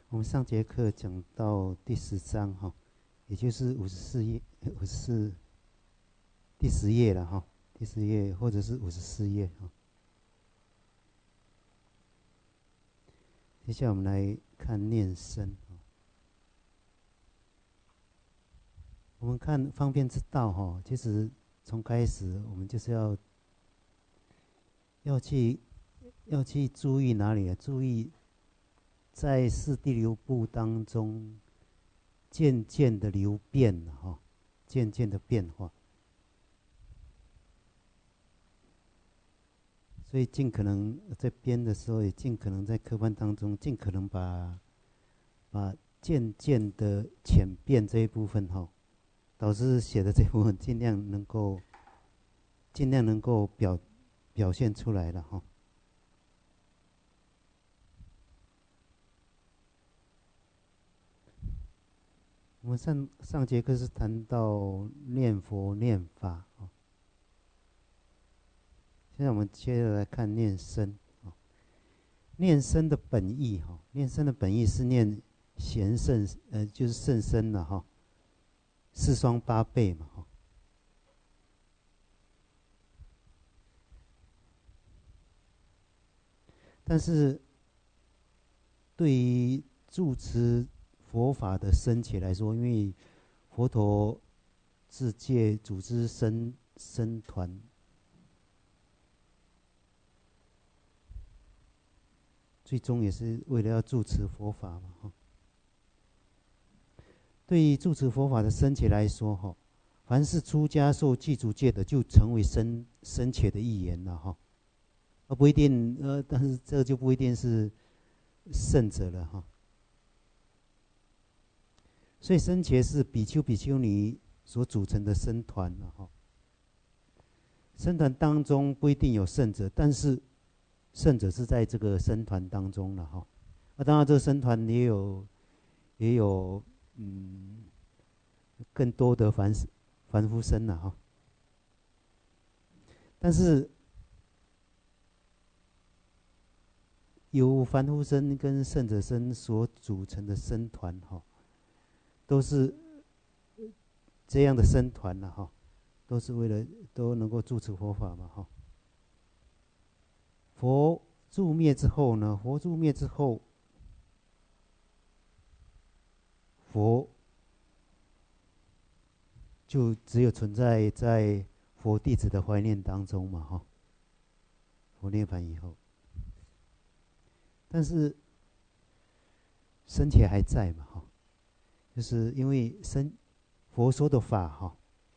我们上节课讲到第10章哈，也就是54页，第10页了哈，第10页或者是54页哈。接下来我们来看念声。我们看方便之道哈，其实从开始我们就是要去注意哪里呢？注意在四谛流布当中渐渐的流变哈，渐渐的变化。所以尽可能在编的时候，也尽可能在课本当中，尽可能把渐渐的浅变这一部分哈，导师写的这部分尽量能够表现出来了哈。我们上节课是谈到念佛念法啊，现在我们接着来看念声啊。念声的本意哈，念声的本意是念贤圣就是圣声了哈，四双八倍嘛哈。但是对于住持佛法的僧伽来说，因为佛陀自戒组织僧团，最终也是为了要住持佛法嘛哈。对于住持佛法的僧伽来说哈，凡是出家受具足戒的，就成为僧伽的一员了哈。不一定但是这就不一定是圣者了哈。所以僧伽是比丘比丘尼所组成的僧团了哈。僧团当中不一定有圣者，但是圣者是在这个僧团当中了哈。当然这个僧团也有更多的凡夫僧了哈。但是由凡夫僧跟圣者僧所组成的僧团哈，都是这样的僧团了哈，都是为了都能够住持佛法嘛哈。佛入灭之后呢，佛就只有存在在佛弟子的怀念当中嘛哈。佛涅槃以后，但是僧伽还在嘛哈，就是因为佛说的法哈，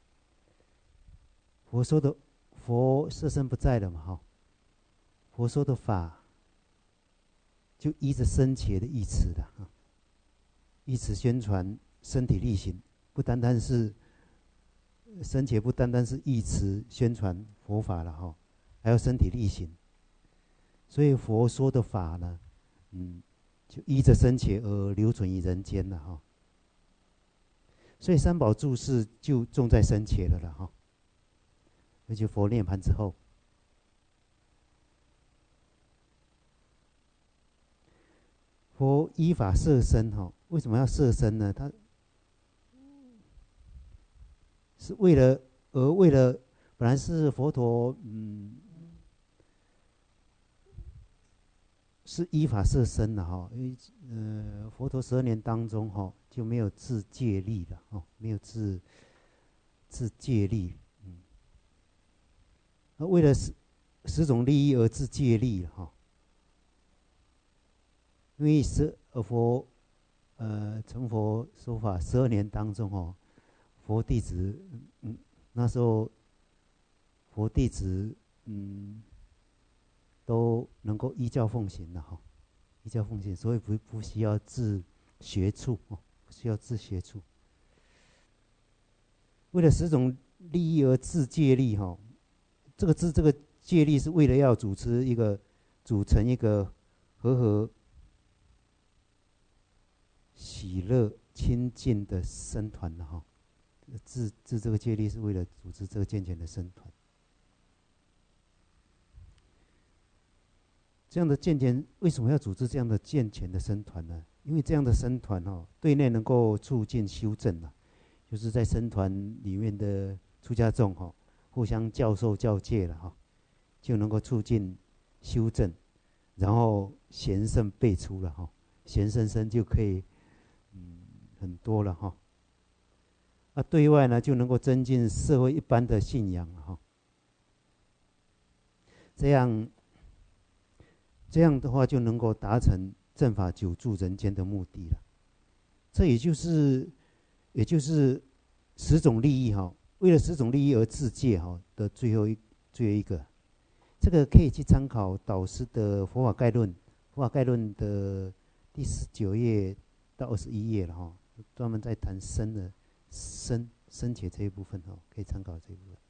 佛色身不在了嘛哈，佛说的法就依着僧伽的义词的哈，依此宣传身体力行，不单单是僧伽，不单单是义词宣传佛法了哈，还要身体力行。所以佛说的法呢，就依着僧伽而留存于人间了哈。所以三宝注释就重在僧伽了哈。而且佛涅槃之后，佛依法摄身哈。为什么要摄身呢？他是为了本来是佛陀是依法摄身的哈。因为佛陀12年当中哈就没有自戒力了哈，没有自戒力。为了十种利益而自戒力哈。因为佛成佛说法12年当中哦，佛弟子那时候佛弟子都能够依教奉行了哈，依教奉行，所以不需要自学处哦，不需要自学处。为了10种利益而自戒力哈，这个戒力是为了要组成一个和喜乐亲近的僧团了哈。自这个戒力是为了组织这个健全的僧团。这样的健全，为什么要组织这样的健全的僧团呢？ 因为这样的僧团对内能够促进修正就是在僧团里面的出家众互相教授教戒了就能够促进修正，然后贤圣辈出了贤圣僧就可以很多了对外呢就能够增进社会一般的信仰这样的话就能够达成正法久住人间的目的了。这也就是十种利益为了十种利益而自戒的最后一个，这个可以去参考导师的佛法概论，佛法概论的第19页到21页了专门在谈僧伽这一部分可以参考这一部分。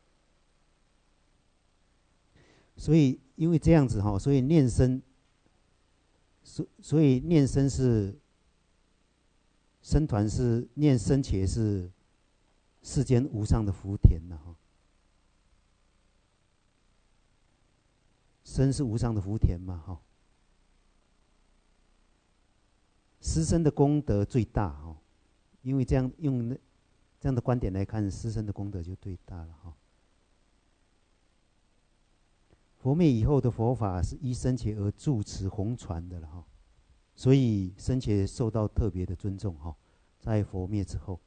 所以因为这样子所以念僧，所以念僧是僧团是念僧伽是世间无上的福田僧是无上的福田嘛师僧的功德最大因为这样用这样的观点来看，师僧的功德就最大了佛灭以后的佛法是依僧伽而住持弘传的了所以僧伽受到特别的尊重在佛灭之后，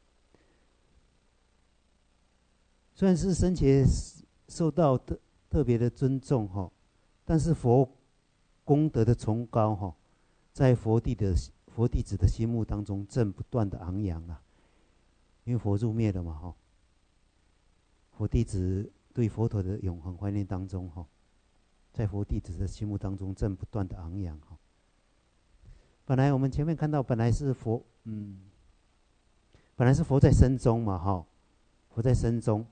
虽然是僧伽受到特别的尊重但是佛功德的崇高在佛弟子的心目当中正不断的昂扬因为佛入灭了嘛佛弟子对佛陀的永恒怀念当中在佛弟子的心目当中正不断的昂扬本来我们前面看到本来是佛在僧中嘛佛在僧中，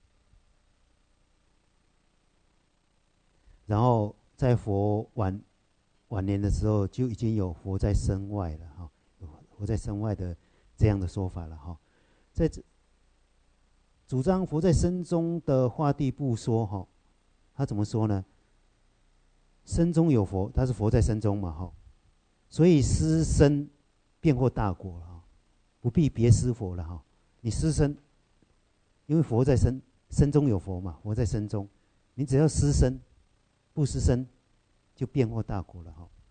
然后在佛晚年的时候就已经有佛在僧外了有佛在僧外的这样的说法了在主张佛在僧中的化地部说他怎么说呢？僧中有佛，他是佛在僧中嘛所以施僧便获大果了不必别施佛了你施僧，因为佛在僧中有佛嘛，佛在僧中，你只要施僧不施僧就便获大果了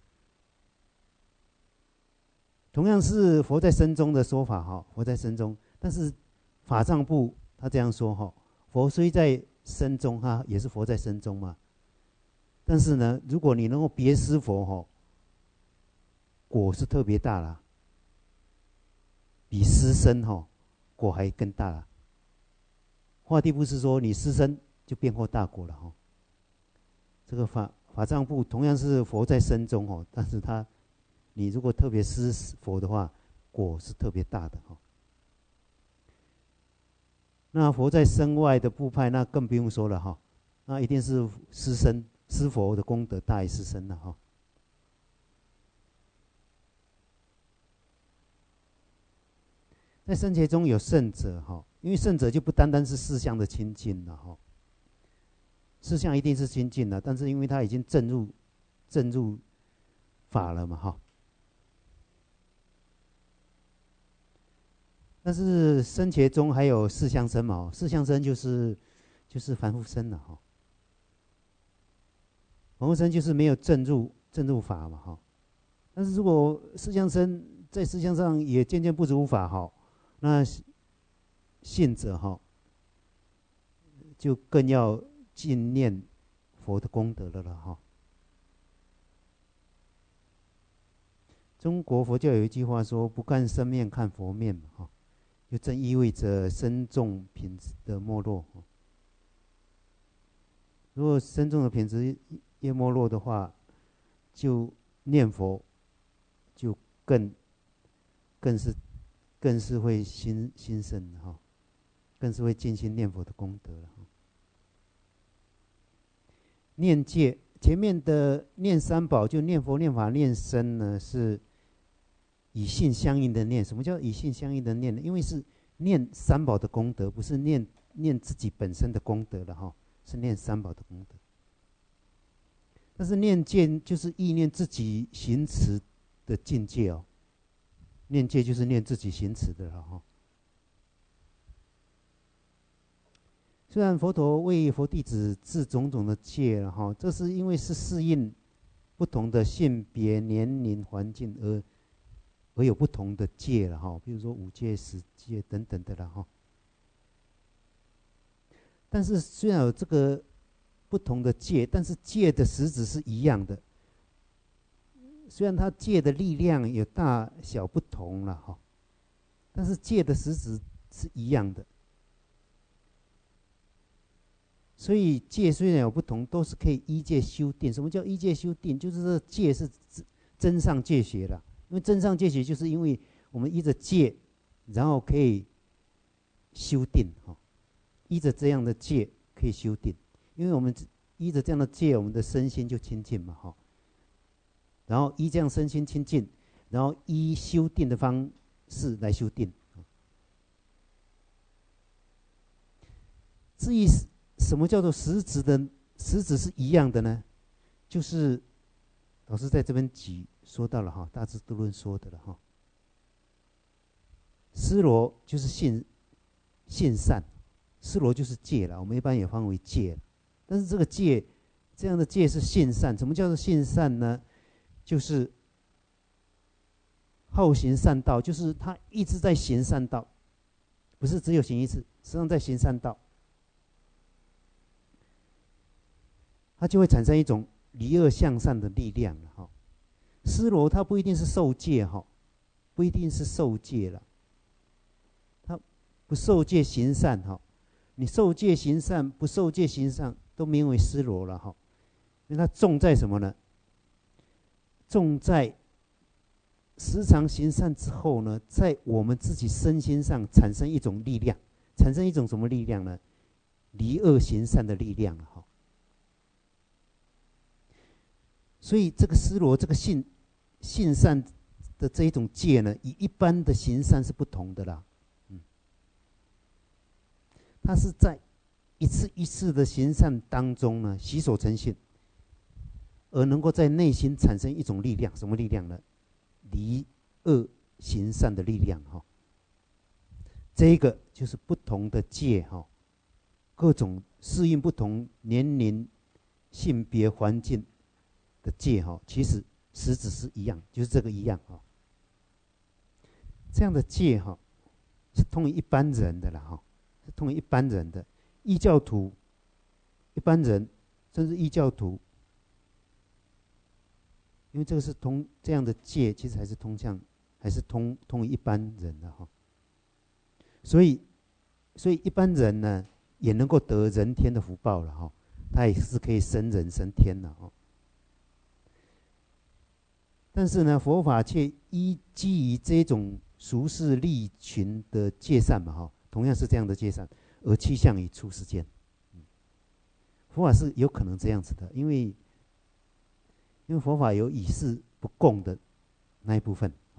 同样是佛在僧中的说法佛在僧中，但是法藏部他这样说佛虽在僧中也是佛在僧中嘛，但是呢如果你能够别施佛果是特别大了，比施僧果还更大了。化地部是说你施僧就便获大果了这个法藏部同样是佛在僧中但是你如果特别施佛的话，果是特别大的那佛在僧外的部派那更不用说了那一定是施僧施佛的功德大于施僧了在僧伽中有圣者因为圣者就不单单是事相的亲近了事相一定是亲近了，但是因为他已经证入法了嘛但是僧伽中还有四相僧嘛四相僧就是凡夫僧了凡夫僧就是没有证入法嘛但是如果四相僧在四相上也渐渐不如法那信者就更要尽念佛的功德了中国佛教有一句话说不看僧面看佛面嘛就正意味着僧众品质的没落如果僧众的品质越没落的话，就念佛就更是会兴盛更是会尽心念佛的功德了念戒前面的念三宝就念佛念法念僧呢是以性相应的念。什么叫以性相应的念呢？因为是念三宝的功德，不是念自己本身的功德了是念三宝的功德。但是念戒就是意念自己行持的境界哦。念戒就是念自己行持的了哈。虽然佛陀为佛弟子制种种的戒了哈，这是因为是适应不同的性别、年龄、环境而有不同的戒了哈，比如说5戒、10戒等等的了哈。但是虽然有这个不同的戒，但是戒的实质是一样的。虽然它戒的力量有大小不同了哈，但是戒的实质是一样的。所以戒虽然有不同，都是可以依戒修定。什么叫依戒修定？就是这戒是真上戒学了。因为真上戒学就是因为我们依着戒，然后可以修定哈。依着这样的戒可以修定，因为我们依着这样的戒，我们的身心就清净嘛哈。然后依这样身心清净，然后依修定的方式来修定。至于什么叫做实质是一样的呢？就是老师在这边说到了哈，大智度论说的了哈。思罗就是性善，思罗就是戒了，我们一般也分为戒。但是这个戒，这样的戒是性善。什么叫做性善呢？就是好行善道，就是他一直在行善道，不是只有行一次，实际上在行善道，他就会产生一种离恶向善的力量了哈。思罗他不一定是受戒哈，不一定是受戒了，他不受戒行善哈，你受戒行善，不受戒行善都名为思罗了哈，因为他重在什么呢？重在时常行善之后呢，在我们自己身心上产生一种力量，产生一种什么力量呢？离恶行善的力量哈。所以这个思罗，这个性善的这一种戒呢，与一般的行善是不同的啦。它是在一次一次的行善当中呢，洗手成性，而能够在内心产生一种力量，什么力量呢？离恶行善的力量哈。这一个就是不同的戒哈，各种适应不同年龄、性别、环境的戒哈，其实实质是一样，就是这个一样哈。这样的戒哈，是通于一般人的了哈，是通于一般人的异教徒、一般人，甚至异教徒。因为这个是这样的戒，其实还是通于一般人的哈。所以一般人呢，也能够得人天的福报了哈，他也是可以升人升天的哈。但是呢，佛法却基于这种俗世利群的戒善嘛哈，同样是这样的戒善，而趋向于出世间。佛法是有可能这样子的，因为佛法有以示不共的那一部分啊，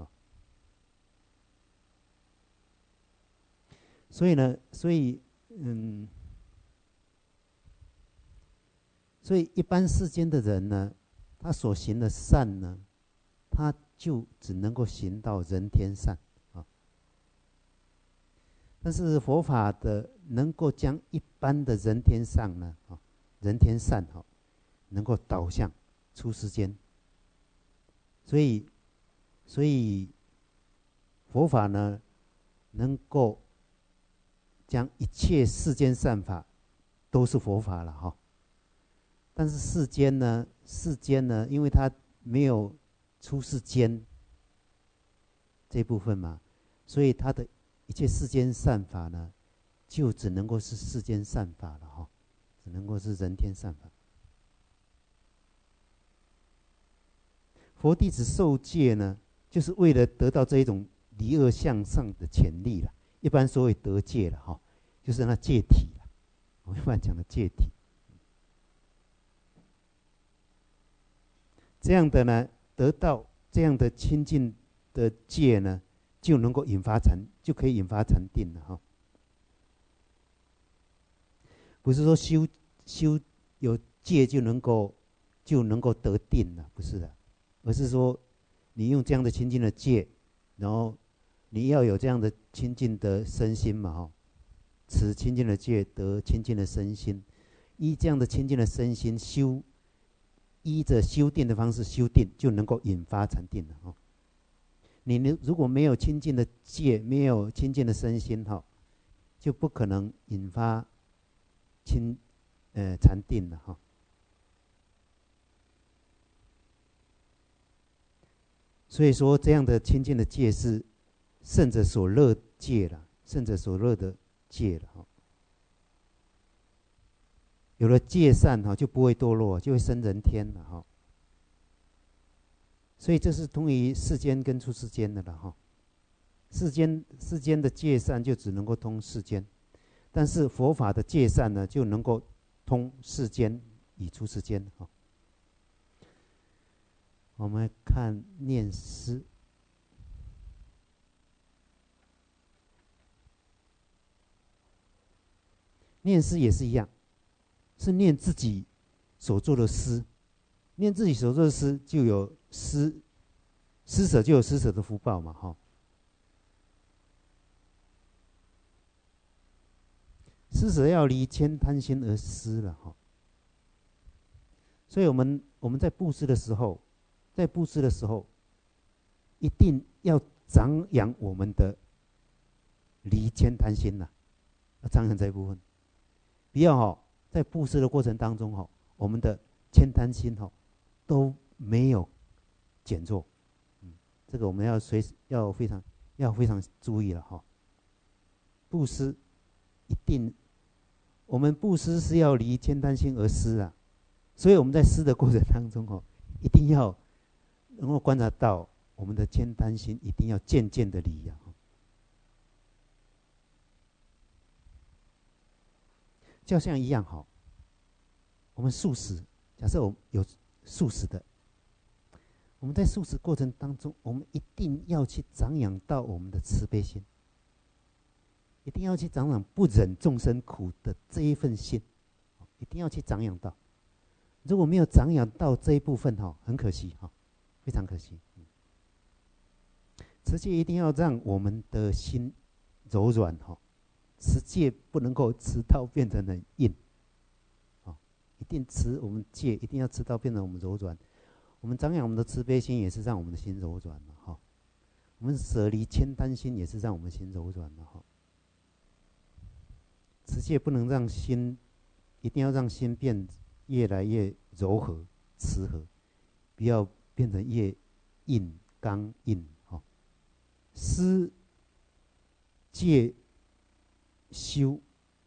所以一般世间的人呢，他所行的善呢，他就只能够行到人天善啊。但是佛法的能够将一般的人天上呢啊，人天善哈，能够导向出世间。所以佛法呢，能够将一切世间善法都是佛法了哈。但是世间呢，因为它没有出世间这部分嘛，所以它的一切世间善法呢，就只能够是世间善法了哈，只能够是人天善法。佛弟子受戒呢，就是为了得到这一种离恶向上的潜力了。一般所谓得戒了哈，就是那戒体了。我们一般讲的戒体。这样的呢，得到这样的清净的戒呢，就能够就可以引发禅定了哈。不是说修有戒就能够得定了，不是的。而是说， 你用这样的清净的戒，然后你要有这样的清净的身心嘛，哈，持清净的戒，得清净的身心，依这样的清净的身心修，依着修定的方式修定，就能够引发禅定了，哈。你如果没有清净的戒，没有清净的身心，哈，就不可能引发禅定了，哈。所以说，这样的清净的戒是圣者所乐戒了，圣者所乐的戒了，哈。有了戒善，哈，就不会堕落，就会生人天了，哈。所以这是通于世间跟出世间的了，哈。世间的戒善就只能够通世间，但是佛法的戒善呢，就能够通世间以出世间，哈。我们看念诗，念诗也是一样，是念自己所做的诗，念自己所做的诗就有施舍，就有施舍的福报嘛，哈。施舍要离悭贪心而施了，哈。所以我们在布施的时候，一定要长养我们的离悭贪心呐，要长养这一部分，不要哈在布施的过程当中哈，我们的悭贪心哈都没有减弱，这个我们要非常注意了哈。布施一定，我们布施是要离悭贪心而施啊，所以我们在施的过程当中哈，一定要能够观察到我们的悭贪心，一定要渐渐的离啊。就像一样哈，我们素食，假设我们有素食的，我们在素食过程当中，我们一定要去长养到我们的慈悲心，一定要去长养不忍众生苦的这一份心，一定要去长养到。如果没有长养到这一部分哈，很可惜哈，非常可惜。持戒一定要让我们的心柔软哈，持戒不能够持到变成很硬，一定持我们戒一定要持到变成我们柔软。我们长养我们的慈悲心，也是让我们的心柔软了哈。我们舍离悭贪心，也是让我们心柔软了哈。持戒不能让心，一定要让心变越来越柔和、慈和，不要变成越硬、刚硬哈。施戒修，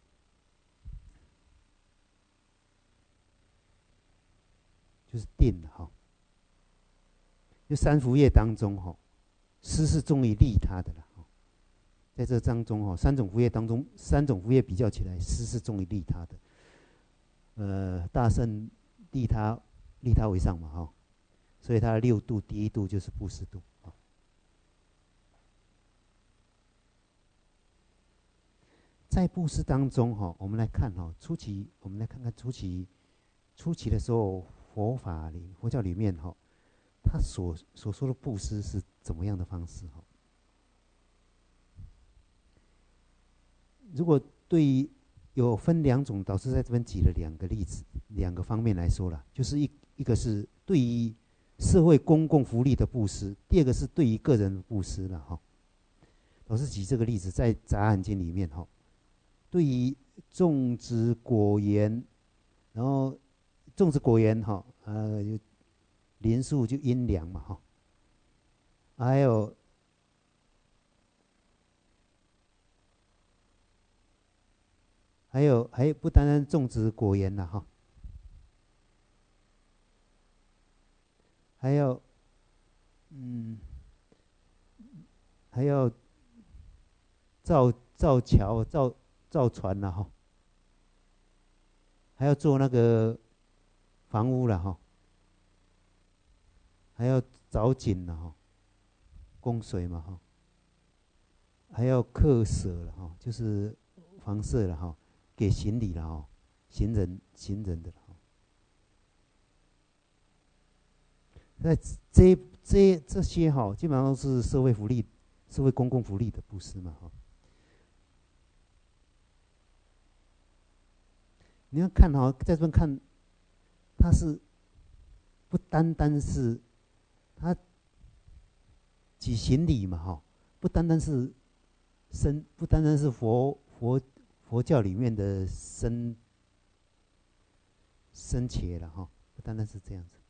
就是定哈。就三福业当中哈，施是重于利他的了。在这当中哈，三种福业当中，三种福业比较起来，施是重于利他的。大乘利他为上嘛哈，所以它的6度，第1度就是布施度。在布施当中哈，我们来看哈，我们来看看初期的时候，佛教里面哈，他所说的布施是怎么样的方式哈？如果对于有分2种，导师在这边举了2个例子，2个方面来说了，就是一个是对于社会公共福利的布施，第2个是对于个人的布施了哈。导师举这个例子在《杂含经》里面哈，对于种植果园，然后种植果园哈，林树就阴凉嘛哈，还有不单单种植果园了哈，还要造桥、造船了哈，还要做那个房屋了哈，还要凿井了哈，供水嘛哈，还要客舍了哈，就是房舍了哈，给行李了哈，行人的了哈。那这些哈，基本上都是社会福利、社会公共福利的布施嘛哈。你要看哈，在这边看，它是不单单是它举行礼嘛哈，不单单是不单单是佛教里面的生切了哈，不单单是这样子。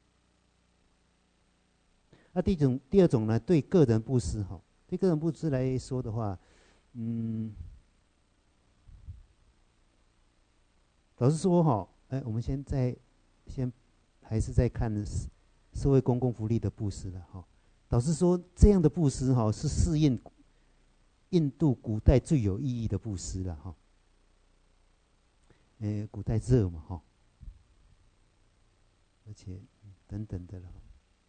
那第二种呢，对个人布施哈，对个人布施来说的话，老实说哈，我们先还是在看社会公共福利的布施了哈。老实说，这样的布施哈是适应印度古代最有意义的布施了哈。古代热嘛哈，而且等等的了。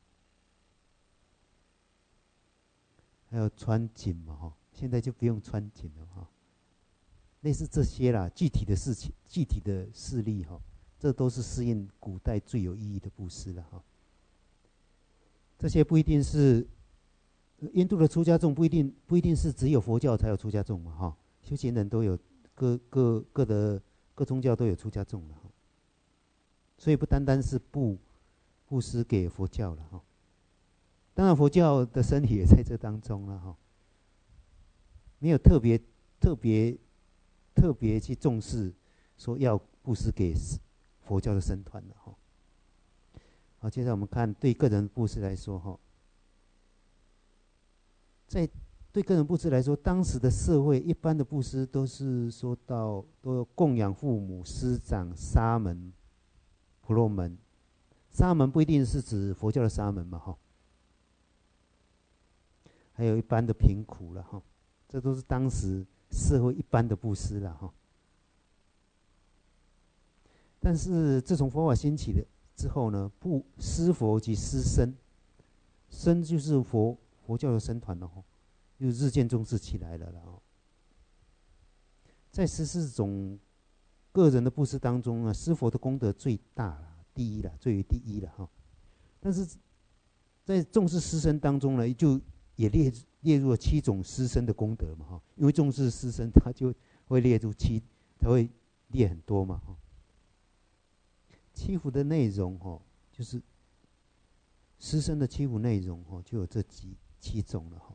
还有穿锦嘛哈，现在就不用穿锦了哈。类似这些啦，具体的事情、具体的事例哈，这都是适应古代最有意义的布施了哈。这些不一定是印度的出家众，不一定是只有佛教才有出家众嘛哈，修行人都有各宗教都有出家众了哈。所以不单单是布施给佛教了哈。当然，佛教的身体也在这当中了哈，没有特别去重视说要布施给佛教的僧团了哈。好，接下来我们看对个人布施来说哈，对个人布施来说，当时的社会一般的布施都是说到都供养父母、师长、沙门、婆罗门。沙门不一定是指佛教的沙门嘛哈。还有一般的贫苦了哈，这都是当时社会一般的布施了哈。但是自从佛法兴起的之后呢，施佛及施僧，僧就是佛教的僧团了哈，又日渐重视起来了哈。在14种个人的布施当中啊，施佛的功德最大了，第一了，最为第一了哈。但是在重视施僧当中呢，就也列入了7种施僧的功德嘛哈，因为重视施僧，他就会列入他会列很多嘛哈。祈福的内容哈，就是施僧的祈福内容哈，就有这7种了哈。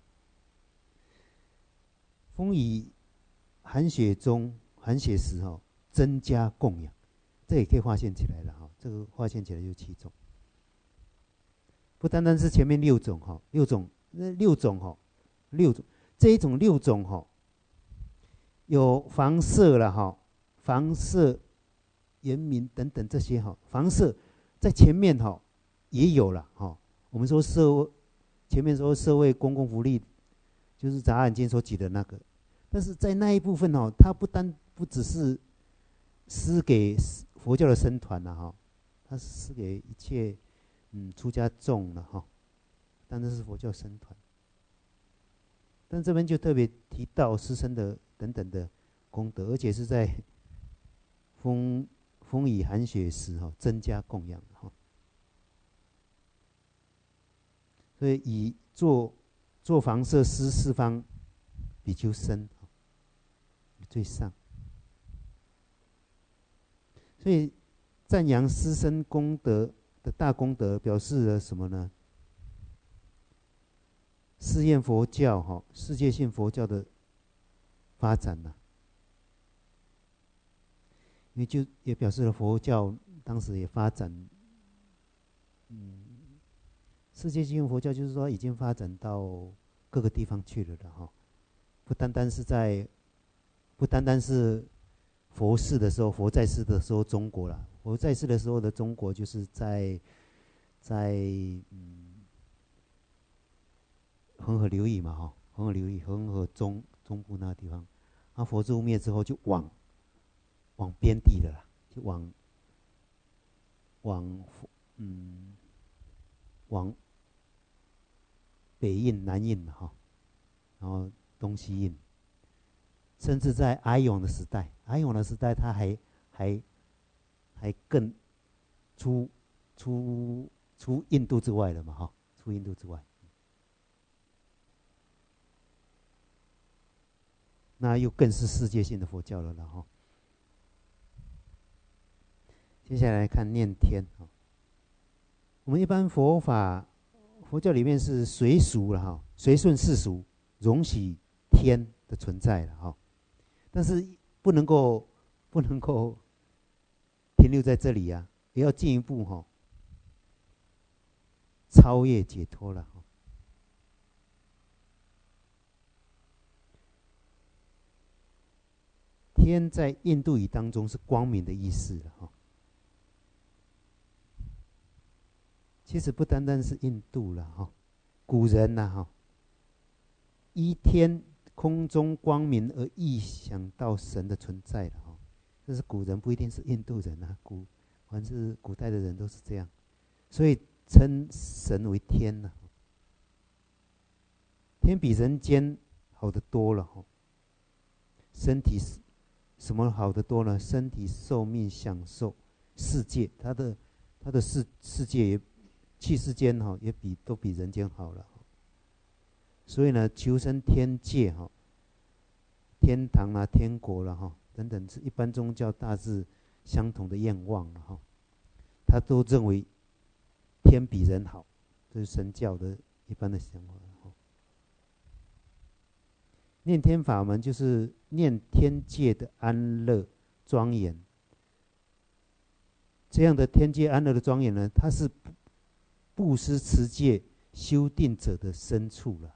风以寒雪时哈，增加供养，这也可以划线起来了哈。这个划线起来就7种，不单单是前面6种哈，6种哈，6种这一种6种哈，有房舍了哈，房舍、原民等等这些哈，房舍在前面哈也有了哈。我们说前面说社会公共福利，就是杂案经所举的那个，但是在那一部分哈，它不只是施给佛教的僧团了哈，它是施给一切出家众了哈，但这是佛教僧团。但这边就特别提到施僧的等等的功德，而且是在风以寒雪时哈，增加供养哈。所以以做房舍施四方比丘僧最上。所以赞扬施僧功德的大功德，表示了什么呢？试验佛教哈，世界性佛教的发展呐，因为就也表示了佛教当时也发展，世界性佛教就是说已经发展到各个地方去了的哈，不单单是佛世的时候，佛在世的时候中国啦，佛在世的时候的中国就是在恒河流域嘛哈，恒河流域，恒河中部那个地方，那佛祖灭之后就往边地了啦，就往北印、南印嘛哈，然后东西印，甚至在阿勇的时代，他还更出印度之外了嘛哈， 出印度之外。那又更是世界性的佛教了哈。接下来看念天。我们一般佛教里面是随俗了哈，随顺世俗，容许天的存在了哈。但是不能够停留在这里啊，也要进一步哈，超越解脱了哈。天在印度语当中是光明的意思了哈。其实不单单是印度了哈，古人呐哈，依天空中光明而臆想到神的存在了哈。这是古人，不一定是印度人啊，凡是古代的人都是这样，所以称神为天呐。天比人间好得多了哈。身体什么好得多呢？身体、寿命、享受、世界，他的世界也气世间哈，也都比人间好了。所以呢，求生天界哈，天堂啊、天国了哈等等，是一般宗教大致相同的愿望了哈。他都认为天比人好，这是神教的一般的想法。念天法门就是念天界的安乐庄严。这样的天界安乐的庄严呢，它是布施持戒修定者的深处了。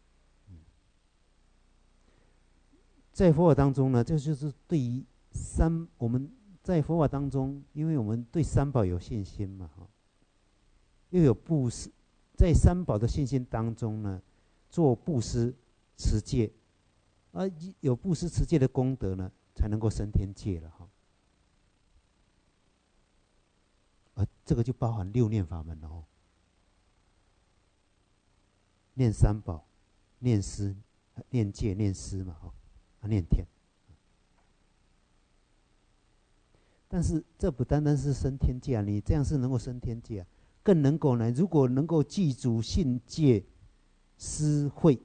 在佛法当中呢，这就是对于我们在佛法当中，因为我们对三宝有信心嘛，又有布施，在三宝的信心当中呢，做布施持戒，而有布施持戒的功德呢，才能够升天界了哈。而这个就包含六念法门了哦，念三宝、念施、念戒、念施嘛哈，念天。但是这不单单是升天界啊，你这样是能够升天界啊，更能够呢，如果能够记住信戒施慧，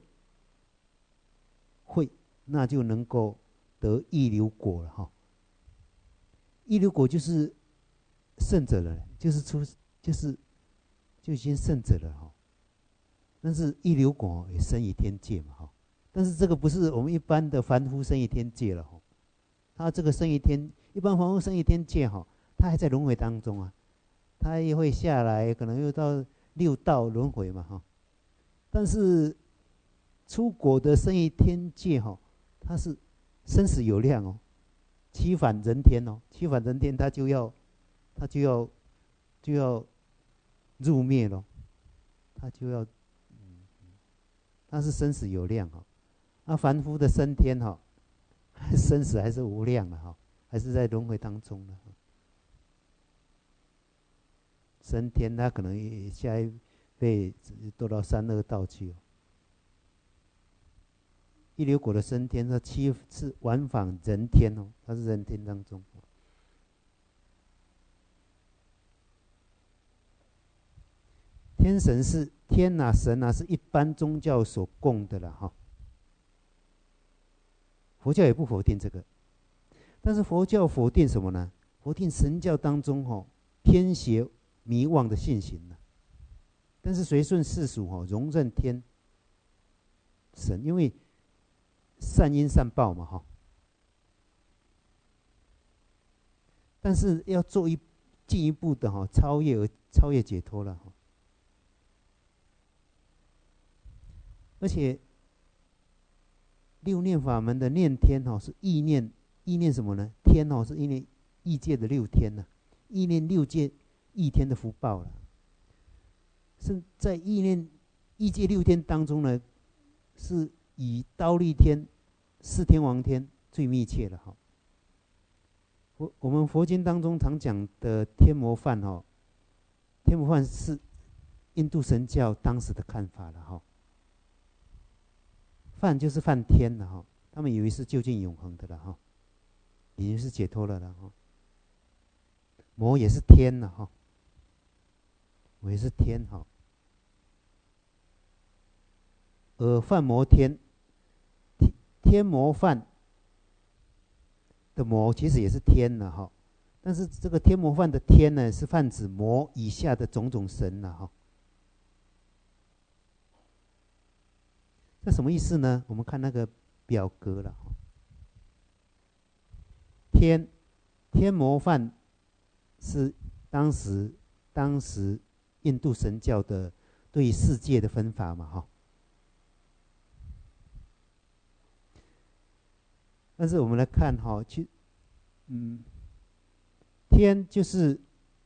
那就能够得一流果了哈。一流果就是圣者了，就已经圣者了哈。但是一流果也生于天界嘛哈。但是这个不是我们一般的凡夫生于天界了哈。他这个生于天，一般凡夫生于天界哈，他还在轮回当中啊，他也会下来，可能又到六道轮回嘛哈。但是出果的生于天界哈，他是生死有量哦，七返人天哦，七返人天他就要入灭了，他就要，他是生死有量哈。那凡夫的升天哈，生死还是无量的哈，还是在轮回当中的。升天他可能下一辈堕到三恶道去哦。一流果的升天，他七次往返人天哦，他是人天当中。天神是天啊，神啊，是一般宗教所供的了哈。佛教也不否定这个，但是佛教否定什么呢？否定神教当中偏邪迷妄的现行呢。但是随顺世俗容忍天神，因为善因善报嘛哈。但是要做进一步的超越解脱了哈。而且六念法门的念天是意念什么呢？天是意念异界的六天呢，意念六界异天的福报了。是在意念异界六天当中呢，是以忉利天、四天王天最密切了哈。我们佛经当中常讲的天魔梵天魔梵是印度神教当时的看法了哈。梵就是梵天了哈，他们以为是究竟永恒的了哈，已经是解脱了哈。魔也是天了哈，魔也是天哈。 而梵摩天，天魔梵的魔其实也是天了哈，但是这个天魔梵的天呢，是泛指魔以下的种种神了哈。这什么意思呢？我们看那个表格了。天魔梵是当时印度神教的对世界的分法嘛哈。但是我们来看哈，天就是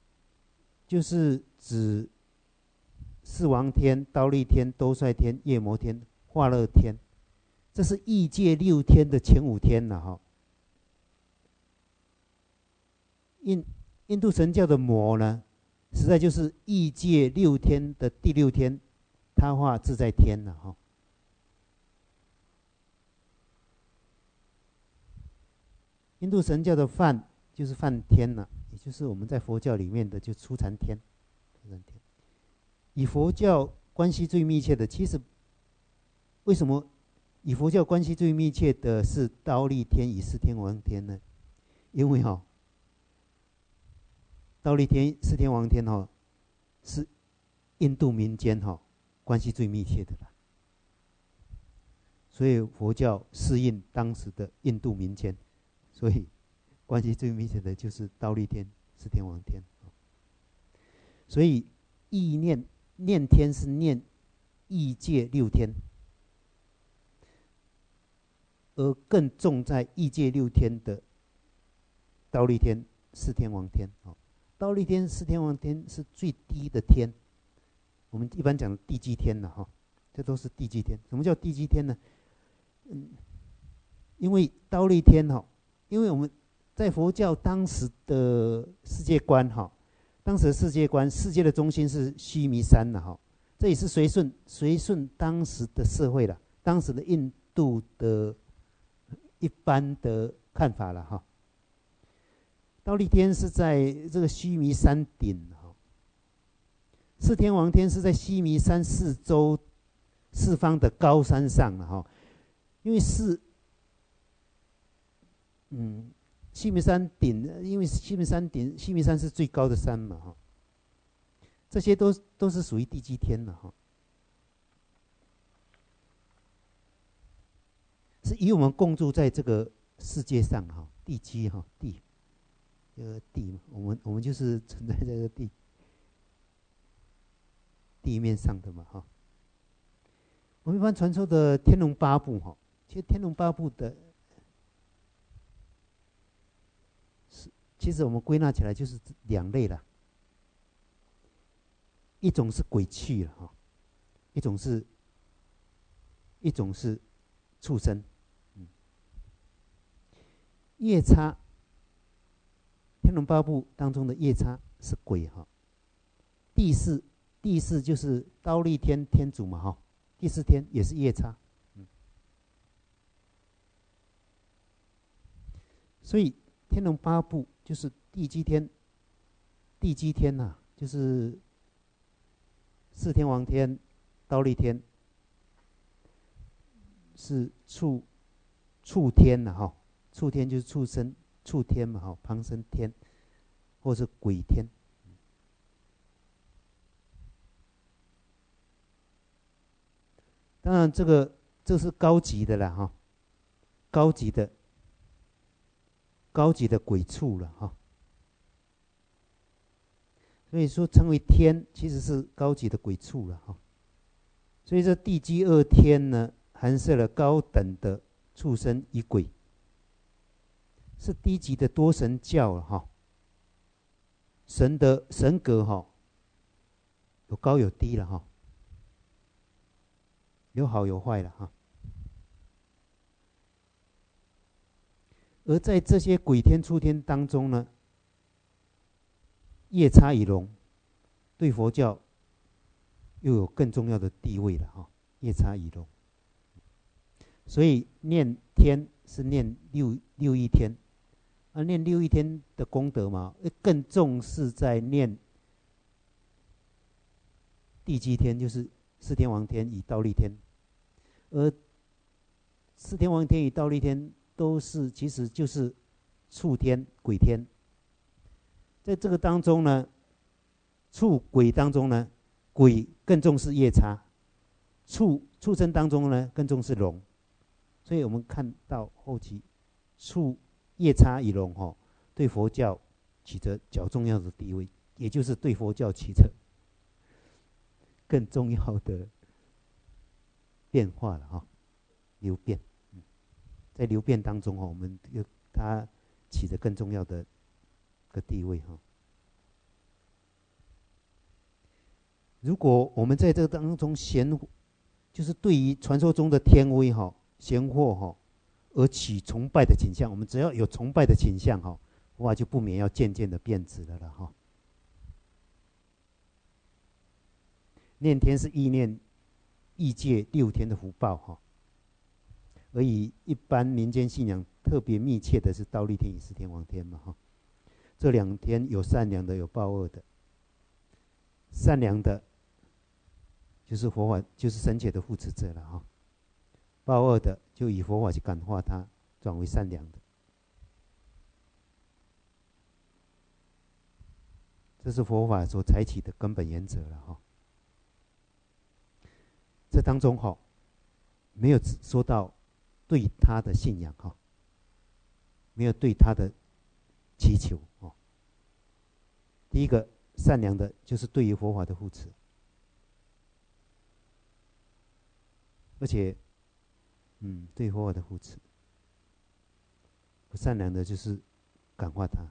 指四王天、忉利天、兜率天、夜摩天、化乐天，这是异界6天的前5天了哈。印度神教的魔呢，实在就是异界6天的第6天，他化自在天了哈。印度神教的梵就是梵天了，也就是我们在佛教里面的就初禅天。与佛教关系最密切的，其实为什么与佛教关系最密切的是忉利天与四天王天呢？因为忉利天、四天王天是印度民间关系最密切的啦，所以佛教适应当时的印度民间，所以关系最密切的就是忉利天、四天王天。所以意念天是念异界6天，而更重在异界6天的忉利天、四天王天。忉利天、四天王天是最低的天，我们一般讲的地基天了哈，这都是地基天。什么叫地基天呢？因为忉利天因为我们在佛教当时的世界观当时的世界观，世界的中心是须弥山了哈，这也是随顺当时的社会了，当时的印度的一般的看法了哈。忉利天是在这个须弥山顶四天王天是在须弥山四方的高山上了哈，因为须弥山顶，因为须弥山是最高的山嘛哈，这些都是属于地基天的哈，是与我们共住在这个世界上哈，地基地，地嘛，我们就是存在这个地面上的嘛哈。我们一般传说的天龙八部其实天龙八部的。其实我们归纳起来就是2类了，一种是鬼趣了一种是畜生。夜叉，天龙八部当中的夜叉是鬼第四就是忉利天天主嘛第4天也是夜叉。所以天龙八部就是地基天就是四天王天、忉利天是畜天了畜天就是畜生、畜天嘛旁生天或是鬼天。当然这是高级的啦高级的鬼畜了所以说称为天其实是高级的鬼畜了所以这地基2天呢，含摄了高等的畜生与鬼，是低级的多神教了神格有高有低了有好有坏了而在这些鬼天、畜天当中呢，夜叉与龙对佛教又有更重要的地位了夜叉与龙，所以念天是念六一天，念6一天的功德嘛，更重视在念地基天，就是四天王天与忉利天。 而四天王天与忉利天都是其实就是畜天、鬼天。在这个当中呢，畜鬼当中呢，鬼更重视夜叉，畜生当中呢更重视龙。所以我们看到后期夜叉与龙对佛教起着较重要的地位，也就是对佛教起着更重要的变化了流变。在流变当中我们它起着更重要的地位如果我们在这个当中就是对于传说中的天威仙祸而起崇拜的倾向，我们只要有崇拜的倾向佛法就不免要渐渐的变质了啦念天是意念异界6天的福报而以一般民间信仰特别密切的是忉利天与四天王天嘛这2天有善良的，有报恶的。善良的就是佛法，就是神解的护持者了报恶的就以佛法去感化他，转为善良的。这是佛法所采取的根本原则了这当中没有说到对他的信仰没有对他的祈求第一个善良的就是对于佛法的护持，而且对佛法的护持。不善良的就是感化他。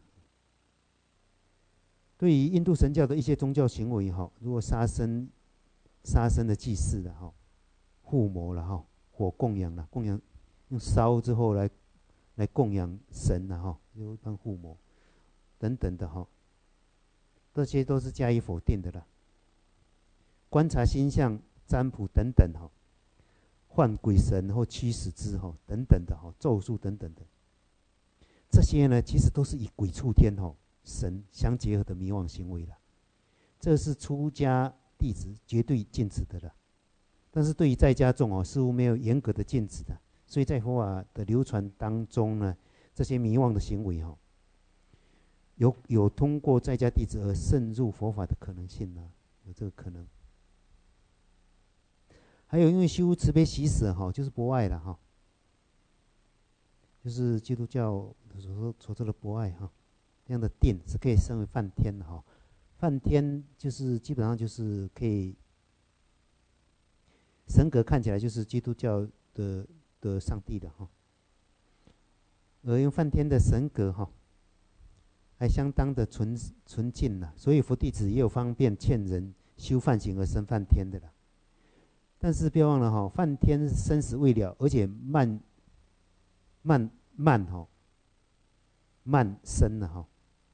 对于印度神教的一些宗教行为如果杀生的祭祀了护摩了火供养了，用烧之后来供养神了就一般护摩等等的这些都是加以否定的了。观察星象、占卜等等唤鬼神或驱使之等等的咒术等等的，这些呢其实都是以鬼畜天神相结合的迷惘行为了，这是出家弟子绝对禁止的了。但是对于在家众似乎没有严格的禁止的，所以在佛法的流传当中呢，这些迷惘的行为有通过在家弟子而渗入佛法的可能性呢，有这个可能。还有因为修慈悲喜舍就是博爱了就是基督教所说的博爱这样的定是可以升为梵天的梵天就是基本上就是可以神格看起来就是基督教的上帝的而用梵天的神格还相当的纯净了，所以佛弟子也有方便劝人修梵行而生梵天的了。但是别忘了梵天生死未了，而且慢生了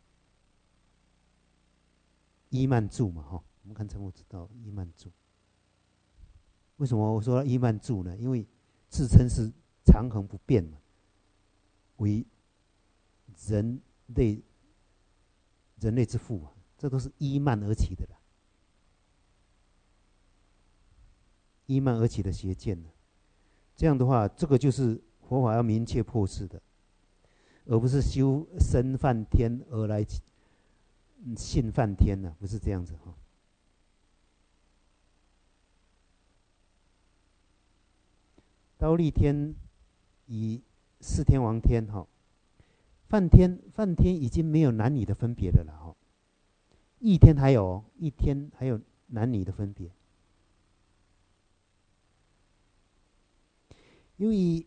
依慢住嘛我们看成佛知道依慢住。为什么我说依慢住呢？因为自称是长恒不变嘛，为人类之父这都是依慢而起的啦，依慢而起的邪见呢。这样的话，这个就是佛法要明确破斥的，而不是修身梵天而来信梵天呢，不是这样子忉利天与四天王天梵天已经没有男女的分别了啦一天还有男女的分别。因为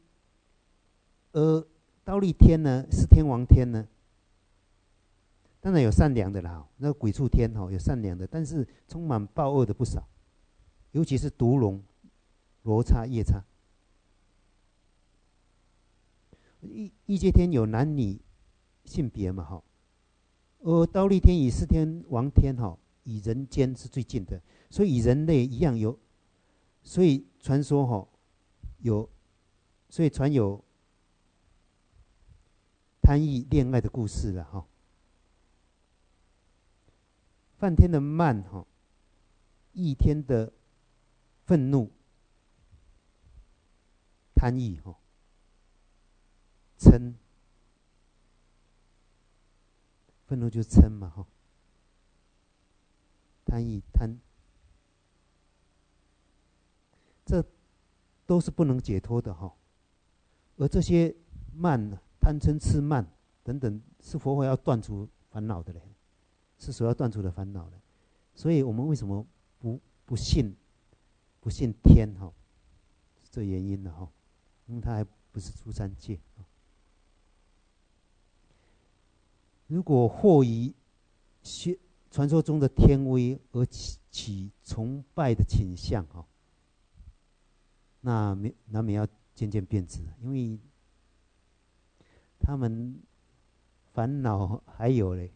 忉利天呢，四天王天呢，当然有善良的啦那个鬼畜天有善良的，但是充满暴恶的不少，尤其是毒龙、罗刹、夜叉。异界天有男女性别嘛而忉利天与四天王天与人间是最近的，所以与人类一样有，所以传说所以传有贪欲恋爱的故事了梵天的慢异天的愤怒， 贪欲哈，嗔，愤怒就是嗔嘛哈，贪欲贪，这都是不能解脱的哈。而这些慢、贪嗔痴慢等等，是佛法要断除烦恼的嘞，是所要断除的烦恼的。所以我们为什么不信天哈？是这原因的哈，因为它还不是出三界。如果惑于传说中的天威而起崇拜的倾向哈，那难免要渐渐变质，因为他们烦恼还有嘞，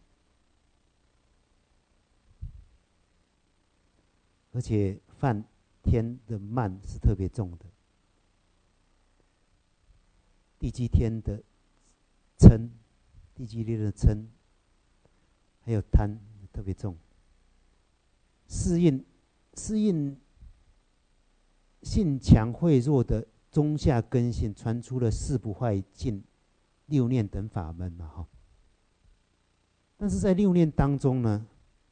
而且犯天的慢是特别重的，地基天的嗔，地基天的嗔，还有贪特别重。适应性强慧弱的中下根性，传出了四不坏尽、六念等法门嘛哈。但是在六念当中呢，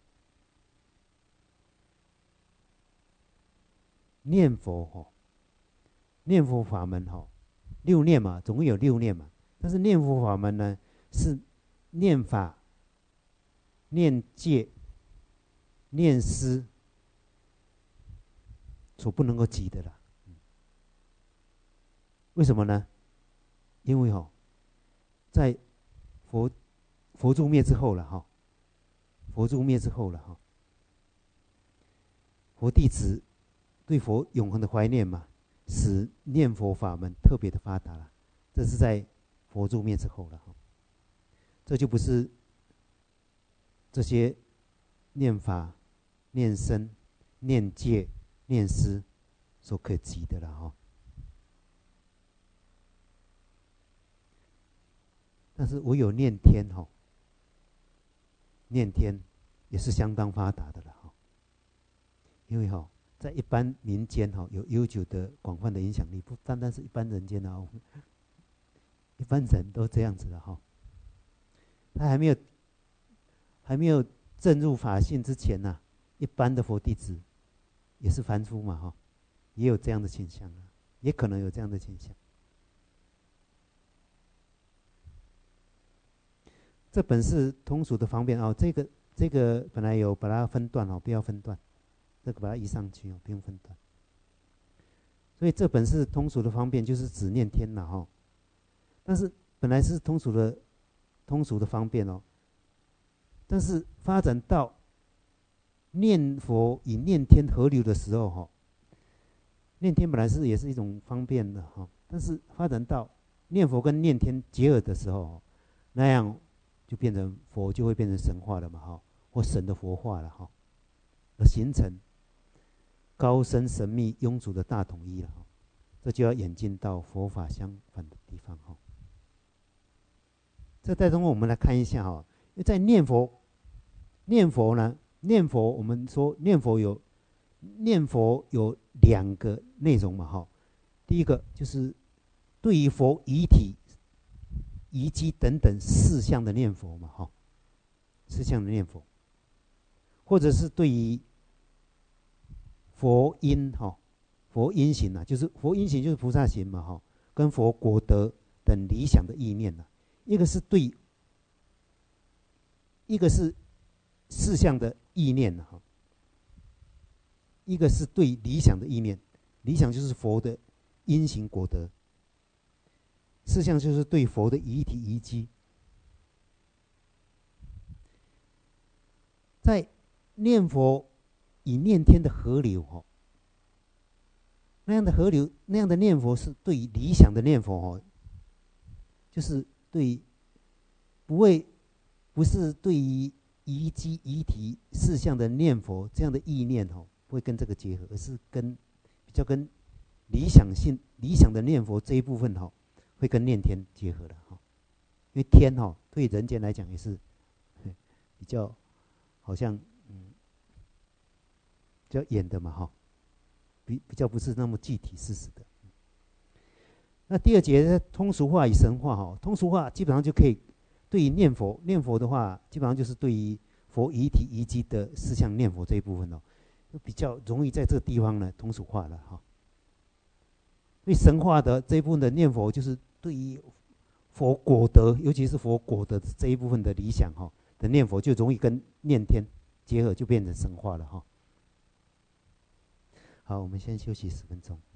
念佛哈，念佛法门哈，六念嘛，总共有六念嘛。但是念佛法门呢，是念法、念戒、念思所不能够及的啦。为什么呢？因为在佛住灭之后了哈，佛住灭之后了哈，佛弟子对佛永恒的怀念嘛，使念佛法门特别的发达了。这是在佛住灭之后了哈，这就不是这些念法、念身、念戒、念思所可及的了哈。但是唯有念天哈，念天也是相当发达的了哈。因为在一般民间有悠久的广泛的影响力，不单单是一般人间啊，一般人都这样子的哈。他还没有证入法性之前呢，一般的佛弟子也是凡夫嘛哈，也有这样的倾向啊，也可能有这样的倾向。这本是通俗的方便哦，这个本来有把它分段哦，不要分段，这个把它移上去哦，不用分段。所以这本是通俗的方便，就是只念天了哈。但是本来是通俗的方便哦，但是发展到念佛与念天合流的时候哈，念天本来也是一种方便的哈，但是发展到念佛跟念天结合的时候，那样就变成佛就会变成神化了嘛哈，或神的佛化了哈，而形成高深神秘庸俗的大统一了哈，这就要演进到佛法相反的地方哈。这在中我们来看一下哈，因为在念佛呢，我们说念佛有两个内容嘛哈，第一个就是对于佛遗体、遗迹等等事项的念佛嘛哈，事项的念佛，或者是对于佛因佛因行啊，就是佛因行就是菩萨行嘛哈，跟佛果德等理想的意念啊，一个是事项的意念哈，一个是对理想的意念，理想就是佛的因行果德，事项就是对佛的遗体遗迹。在念佛与念天的合流那样的河流，那样的念佛是对理想的念佛就是对不是对于遗迹遗体事项的念佛这样的意念不会跟这个结合，而是比较跟理想的念佛这一部分会跟念天结合的因为天对人间来讲也是比较好像比较远的嘛比较不是那么具体事实的。 那第二节通俗化与神话哈，通俗化基本上就可以对于念佛的话，基本上就是对于佛遗体遗迹的思想念佛这一部分哦，就比较容易在这个地方呢通俗化了哈。所以神话的这一部分的念佛，就是对于佛果德，尤其是佛果德这一部分的理想哈的念佛，就容易跟念天结合，就变成神话了哈。好，我们先休息10分钟。